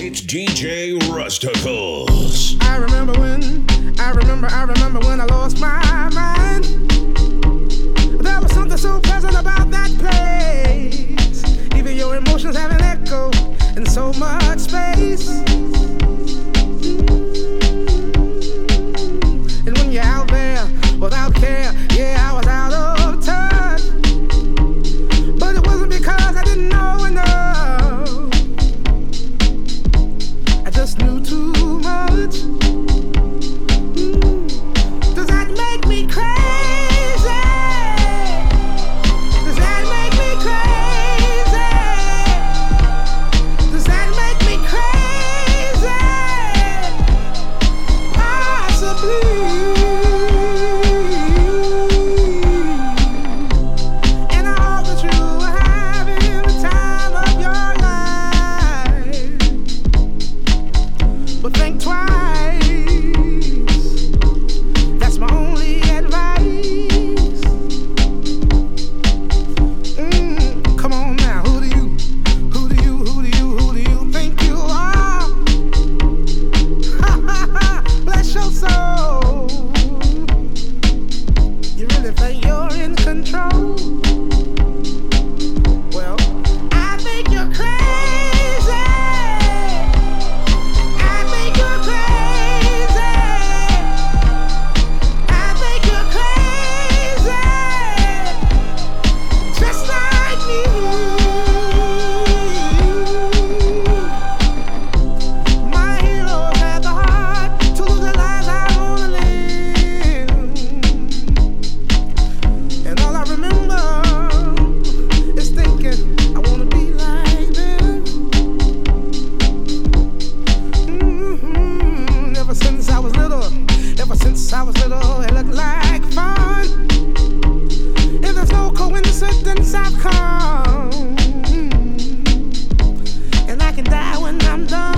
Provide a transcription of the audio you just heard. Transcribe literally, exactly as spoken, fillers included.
It's D J Rusticles. I remember when, I remember, I remember when I lost my mind. There was something so pleasant about that place. Even your emotions have an echo in so much space. And when you're out there without care, yeah, I was out of touch. But it wasn't because I didn't know enough. I just knew too much. Mm. Does that make me crazy? Does that make me crazy? Does that make me crazy? Possibly. And I hope that you are having the time of your life. But think twice. That's my only advice. Mm, come on now, who do you, who do you, who do you, who do you think you are? Ha ha ha, bless your soul. You really think you're in control? Well, I think you're crazy. I think you're crazy. I think you're crazy. Just like me. My heroes had the heart to lose their lives. I wanna live. And all I remember is thinking I wanna be like them. Mhm. Ever since I was little, ever since I was little, it looked like fun. If there's no coincidence, I've come, and I can die when I'm done.